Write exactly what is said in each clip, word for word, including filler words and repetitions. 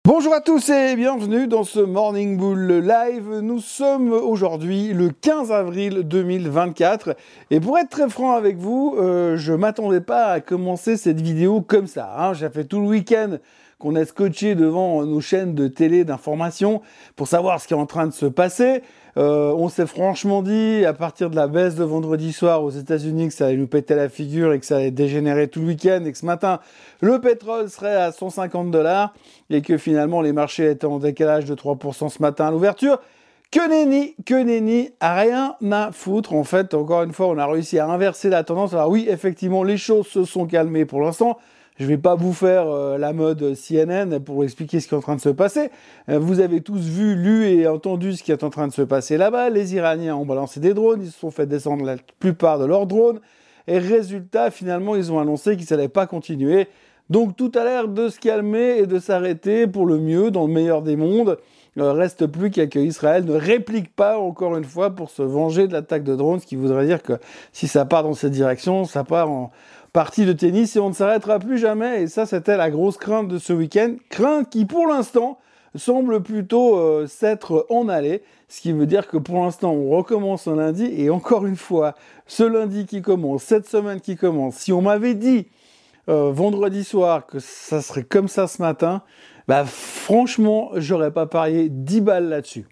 Bonjour à tous et bienvenue dans ce Morning Bull Live. Nous sommes aujourd'hui le quinze avril deux mille vingt-quatre et pour être très franc avec vous, euh, je m'attendais pas à commencer cette vidéo comme ça. Hein. J'ai fait tout le week-end qu'on a scotché devant nos chaînes de télé d'information pour savoir ce qui est en train de se passer. Euh, on s'est franchement dit, à partir de la baisse de vendredi soir aux États-Unis, que ça allait nous péter la figure et que ça allait dégénérer tout le week-end et que ce matin, le pétrole serait à cent cinquante dollars et que finalement les marchés étaient en décalage de trois pour cent ce matin à l'ouverture. Que nenni, que nenni, rien à foutre. En fait, encore une fois, on a réussi à inverser la tendance. Alors oui, effectivement, les choses se sont calmées pour l'instant. Je vais pas vous faire euh, la mode C N N pour expliquer ce qui est en train de se passer. Euh, vous avez tous vu, lu et entendu ce qui est en train de se passer là-bas. Les Iraniens ont balancé des drones, ils se sont fait descendre la plupart de leurs drones. Et résultat, finalement, ils ont annoncé qu'ils n'allaient pas continuer. Donc tout a l'air de se calmer et de s'arrêter pour le mieux, dans le meilleur des mondes. Euh, reste plus qu'à que Israël ne réplique pas encore une fois pour se venger de l'attaque de drones, ce qui voudrait dire que si ça part dans cette direction, ça part en partie de tennis et on ne s'arrêtera plus jamais. Et ça, c'était la grosse crainte de ce week-end. Crainte qui, pour l'instant, semble plutôt euh, s'être en allée. Ce qui veut dire que pour l'instant, on recommence un lundi. Et encore une fois, ce lundi qui commence, cette semaine qui commence, si on m'avait dit euh, vendredi soir que ça serait comme ça ce matin, bah franchement, j'aurais pas parié dix balles là-dessus.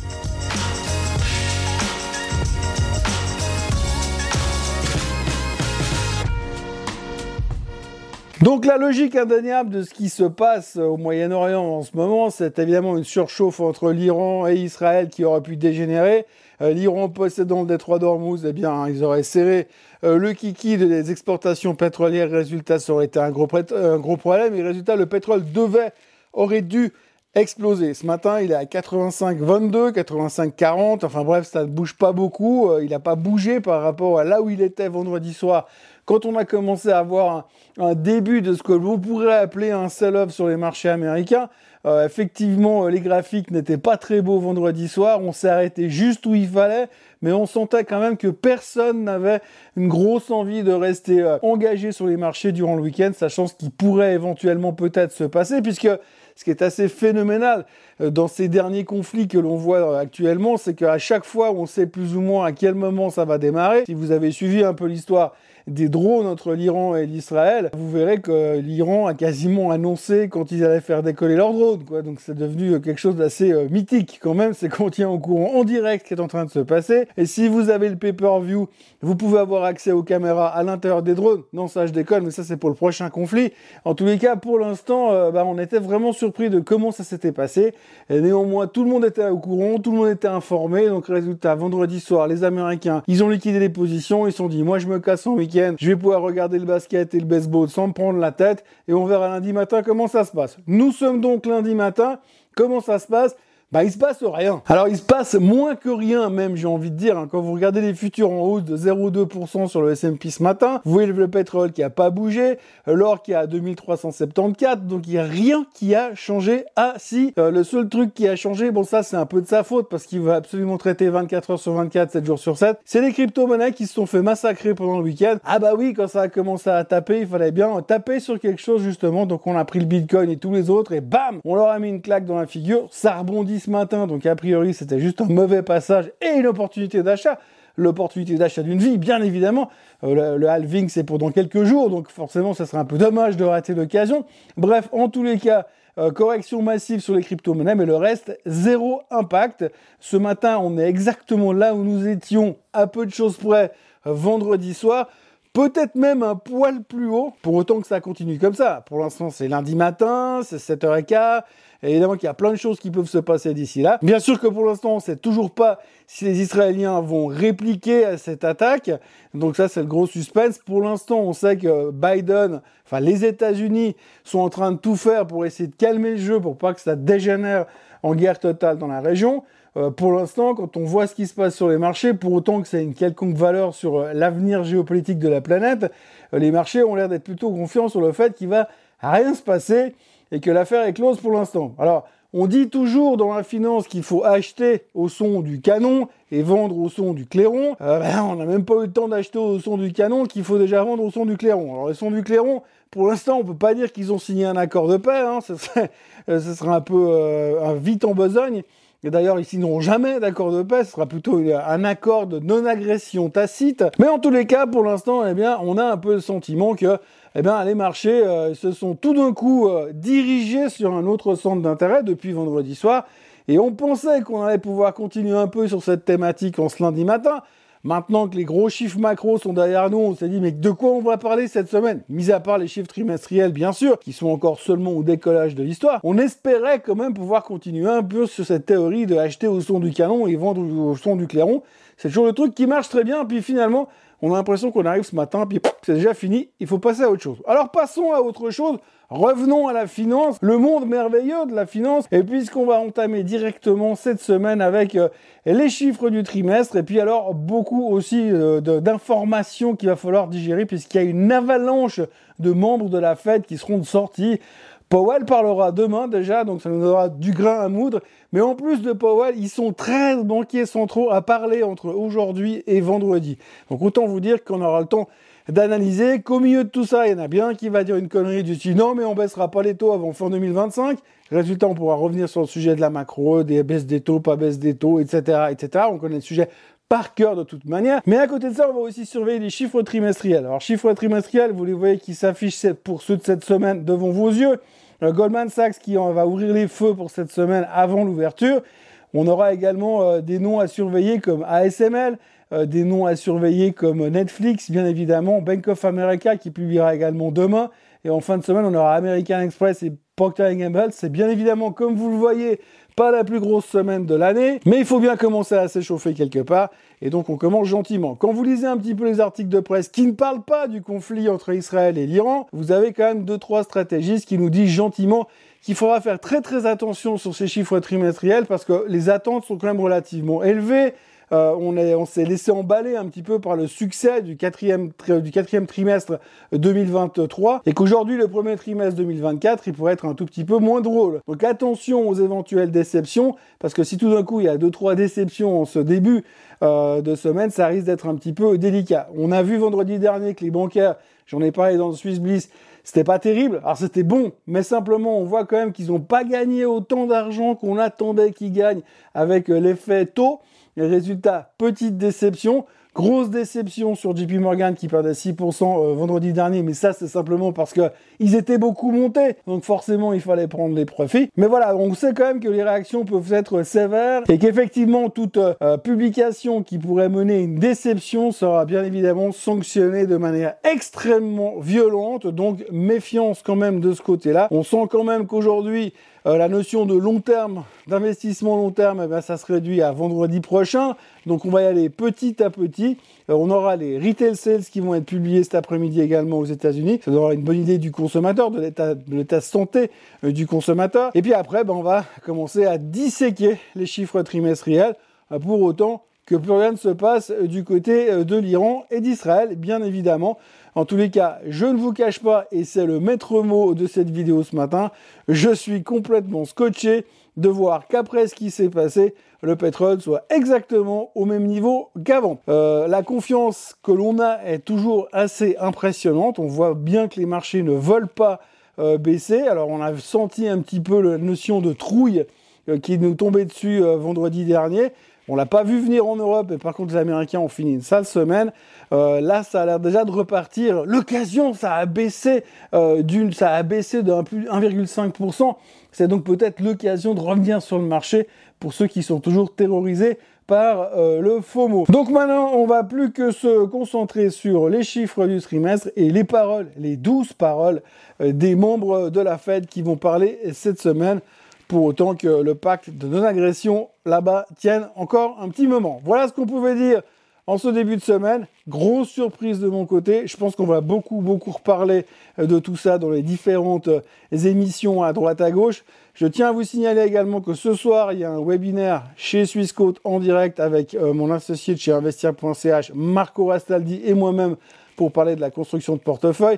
Donc la logique indéniable de ce qui se passe au Moyen-Orient en ce moment, c'est évidemment une surchauffe entre l'Iran et Israël qui aurait pu dégénérer. Euh, L'Iran possédant le détroit d'Ormuz, eh bien, ils auraient serré euh, le kiki des exportations pétrolières. Résultat, ça aurait été un gros, un gros problème. Et résultat, le pétrole devait, aurait dû exploser. Ce matin, il est à quatre-vingt-cinq vingt-deux, quatre-vingt-cinq quarante. Enfin bref, ça ne bouge pas beaucoup. Euh, il n'a pas bougé par rapport à là où il était vendredi soir. Quand on a commencé à avoir un, un début de ce que vous pourrez appeler un sell-off sur les marchés américains, euh, effectivement, les graphiques n'étaient pas très beaux vendredi soir. On s'est arrêté juste où il fallait, mais on sentait quand même que personne n'avait une grosse envie de rester euh, engagé sur les marchés durant le week-end, sachant ce qui pourrait éventuellement peut-être se passer, puisque ce qui est assez phénoménal euh, dans ces derniers conflits que l'on voit euh, actuellement, c'est qu'à chaque fois, on sait plus ou moins à quel moment ça va démarrer. Si vous avez suivi un peu l'histoire des drones entre l'Iran et l'Israël, vous verrez que l'Iran a quasiment annoncé quand ils allaient faire décoller leurs drones, quoi. Donc c'est devenu quelque chose d'assez euh, mythique quand même, c'est qu'on tient au courant en direct ce qui est en train de se passer. Et si vous avez le pay-per-view, vous pouvez avoir accès aux caméras à l'intérieur des drones. Non, ça je déconne, mais ça c'est pour le prochain conflit. En tous les cas, pour l'instant, euh, bah, on était vraiment surpris de comment ça s'était passé. Et néanmoins, tout le monde était au courant, tout le monde était informé. Donc résultat, vendredi soir, les Américains, ils ont liquidé les positions, ils se sont dit, moi je me casse en week-end, je vais pouvoir regarder le basket et le baseball sans me prendre la tête et on verra lundi matin comment ça se passe. Nous sommes donc lundi matin, comment ça se passe ? Bah, il se passe rien. Alors, il se passe moins que rien, même, j'ai envie de dire. Hein. Quand vous regardez les futurs en hausse de zéro virgule deux pour cent sur le S and P ce matin, vous voyez le pétrole qui a pas bougé, l'or qui est à deux mille trois cent soixante-quatorze, donc il n'y a rien qui a changé. Ah, si, euh, le seul truc qui a changé, bon, ça, c'est un peu de sa faute, parce qu'il va absolument traiter vingt-quatre heures sur vingt-quatre, sept jours sur sept, c'est les crypto-monnaies qui se sont fait massacrer pendant le week-end. Ah bah oui, quand ça a commencé à taper, il fallait bien taper sur quelque chose, justement, donc on a pris le Bitcoin et tous les autres, et bam, on leur a mis une claque dans la figure, ça rebondit ce matin, donc a priori, c'était juste un mauvais passage et une opportunité d'achat. L'opportunité d'achat d'une vie, bien évidemment. Euh, le, le halving, c'est pour dans quelques jours, donc forcément, ça serait un peu dommage de rater l'occasion. Bref, en tous les cas, euh, correction massive sur les crypto-monnaies, mais le reste, zéro impact. Ce matin, on est exactement là où nous étions, à peu de choses près, euh, vendredi soir. Peut-être même un poil plus haut, pour autant que ça continue comme ça. Pour l'instant, c'est lundi matin, c'est sept heures quinze. Évidemment qu'il y a plein de choses qui peuvent se passer d'ici là. Bien sûr que pour l'instant, on ne sait toujours pas si les Israéliens vont répliquer à cette attaque. Donc ça, c'est le gros suspense. Pour l'instant, on sait que Biden, enfin les États-Unis, sont en train de tout faire pour essayer de calmer le jeu, pour pas que ça dégénère en guerre totale dans la région. Euh, pour l'instant, quand on voit ce qui se passe sur les marchés, pour autant que ça ait une quelconque valeur sur euh, l'avenir géopolitique de la planète, euh, les marchés ont l'air d'être plutôt confiants sur le fait qu'il va rien se passer et que l'affaire est close pour l'instant. Alors, on dit toujours dans la finance qu'il faut acheter au son du canon et vendre au son du clairon. Euh, ben, on n'a même pas eu le temps d'acheter au son du canon qu'il faut déjà vendre au son du clairon. Alors, le son du clairon, Pour l'instant, on peut pas dire qu'ils ont signé un accord de paix, hein, ce serait, ce serait un peu euh, un vite en besogne. Et d'ailleurs, ils signeront jamais d'accord de paix, ce sera plutôt un accord de non-agression tacite. Mais en tous les cas, pour l'instant, eh bien, on a un peu le sentiment que eh bien, les marchés euh, se sont tout d'un coup euh, dirigés sur un autre centre d'intérêt depuis vendredi soir. Et on pensait qu'on allait pouvoir continuer un peu sur cette thématique en ce lundi matin. Maintenant que les gros chiffres macro sont derrière nous, on s'est dit, mais de quoi on va parler cette semaine? Mis à part les chiffres trimestriels, bien sûr, qui sont encore seulement au décollage de l'histoire, on espérait quand même pouvoir continuer un peu sur cette théorie de acheter au son du canon et vendre au son du clairon. C'est toujours le truc qui marche très bien, puis finalement, on a l'impression qu'on arrive ce matin, puis c'est déjà fini, il faut passer à autre chose. Alors passons à autre chose, revenons à la finance, le monde merveilleux de la finance, et puisqu'on va entamer directement cette semaine avec euh, les chiffres du trimestre, et puis alors beaucoup aussi euh, de, d'informations qu'il va falloir digérer, puisqu'il y a une avalanche de membres de la Fed qui seront sortis. Powell parlera demain déjà, donc ça nous donnera du grain à moudre. Mais en plus de Powell, ils sont treize banquiers centraux à parler entre aujourd'hui et vendredi. Donc autant vous dire qu'on aura le temps d'analyser qu'au milieu de tout ça, il y en a bien qui va dire une connerie du style « Non, mais on baissera pas les taux avant fin deux mille vingt-cinq ». Résultat, on pourra revenir sur le sujet de la macro, des baisses des taux, pas baisse des taux, et cetera, et cetera. On connaît le sujet par cœur de toute manière. Mais à côté de ça, on va aussi surveiller les chiffres trimestriels. Alors, chiffres trimestriels, vous les voyez qui s'affichent pour ceux de cette semaine devant vos yeux. Le Goldman Sachs qui en va ouvrir les feux pour cette semaine avant l'ouverture. On aura également euh, des noms à surveiller comme A S M L, euh, des noms à surveiller comme Netflix, bien évidemment, Bank of America qui publiera également demain. Et en fin de semaine, on aura American Express et Procter and Gamble. C'est bien évidemment, comme vous le voyez, pas la plus grosse semaine de l'année, mais il faut bien commencer à s'échauffer quelque part, et donc on commence gentiment. Quand vous lisez un petit peu les articles de presse qui ne parlent pas du conflit entre Israël et l'Iran, vous avez quand même deux, trois stratégistes qui nous disent gentiment qu'il faudra faire très très attention sur ces chiffres trimestriels, parce que les attentes sont quand même relativement élevées. Euh, on, est, on s'est laissé emballer un petit peu par le succès du quatrième, tri- du quatrième trimestre deux mille vingt-trois et qu'aujourd'hui, le premier trimestre deux mille vingt-quatre, il pourrait être un tout petit peu moins drôle. Donc attention aux éventuelles déceptions, parce que si tout d'un coup, il y a deux, trois déceptions en ce début euh, de semaine, ça risque d'être un petit peu délicat. On a vu vendredi dernier que les bancaires, j'en ai parlé dans le Swiss Bliss, c'était pas terrible. Alors c'était bon, mais simplement on voit quand même qu'ils n'ont pas gagné autant d'argent qu'on attendait qu'ils gagnent avec euh, l'effet taux. Les résultats, petite déception, grosse déception sur J P Morgan qui perdait six pour cent euh, vendredi dernier, mais ça c'est simplement parce que ils étaient beaucoup montés, donc forcément il fallait prendre les profits. Mais voilà, on sait quand même que les réactions peuvent être sévères et qu'effectivement toute euh, publication qui pourrait mener une déception sera bien évidemment sanctionnée de manière extrêmement violente, donc méfiance quand même de ce côté-là. On sent quand même qu'aujourd'hui, Euh, la notion de long terme, d'investissement long terme, eh ben, ça se réduit à vendredi prochain. Donc on va y aller petit à petit. Euh, on aura les retail sales qui vont être publiés cet après-midi également aux États-Unis. Ça donnera une bonne idée du consommateur, de l'état de l'état de santé euh, du consommateur. Et puis après, ben, on va commencer à disséquer les chiffres trimestriels euh, pour autant que plus rien ne se passe euh, du côté euh, de l'Iran et d'Israël, bien évidemment. En tous les cas, je ne vous cache pas, et c'est le maître mot de cette vidéo ce matin, je suis complètement scotché de voir qu'après ce qui s'est passé, le pétrole soit exactement au même niveau qu'avant. Euh, la confiance que l'on a est toujours assez impressionnante. On voit bien que les marchés ne veulent pas euh, baisser. Alors on a senti un petit peu la notion de trouille euh, qui nous tombait dessus euh, vendredi dernier. On l'a pas vu venir en Europe, et par contre les Américains ont fini une sale semaine. Euh, là, ça a l'air déjà de repartir. L'occasion, ça a baissé euh, d'une, ça a baissé de un virgule cinq pour cent. C'est donc peut-être l'occasion de revenir sur le marché pour ceux qui sont toujours terrorisés par euh, le FOMO. Donc maintenant, on va plus que se concentrer sur les chiffres du trimestre et les paroles, les douze paroles euh, des membres de la Fed qui vont parler cette semaine, pour autant que le pacte de non-agression là-bas tienne encore un petit moment. Voilà ce qu'on pouvait dire en ce début de semaine. Grosse surprise de mon côté. Je pense qu'on va beaucoup, beaucoup reparler de tout ça dans les différentes émissions à droite à gauche. Je tiens à vous signaler également que ce soir, il y a un webinaire chez Swissquote en direct avec euh, mon associé de chez investir point c h, Marco Rastaldi, et moi-même pour parler de la construction de portefeuille.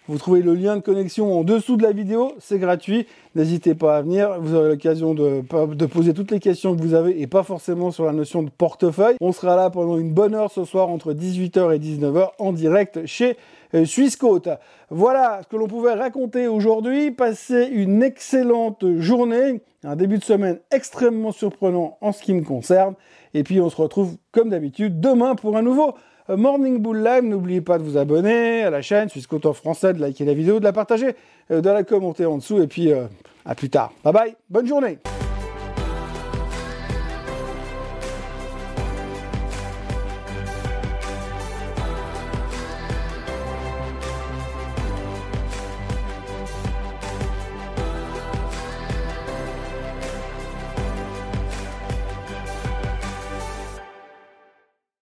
Vous trouvez le lien de connexion en dessous de la vidéo, c'est gratuit. N'hésitez pas à venir, vous aurez l'occasion de, de poser toutes les questions que vous avez et pas forcément sur la notion de portefeuille. On sera là pendant une bonne heure ce soir entre dix-huit heures et dix-neuf heures en direct chez Swissquote. Voilà ce que l'on pouvait raconter aujourd'hui. Passez une excellente journée, un début de semaine extrêmement surprenant en ce qui me concerne. Et puis on se retrouve comme d'habitude demain pour un nouveau Morning Bull Live. N'oubliez pas de vous abonner à la chaîne Swissquote en français, de liker la vidéo, de la partager, de la commenter en dessous. Et puis euh, à plus tard. Bye bye, bonne journée.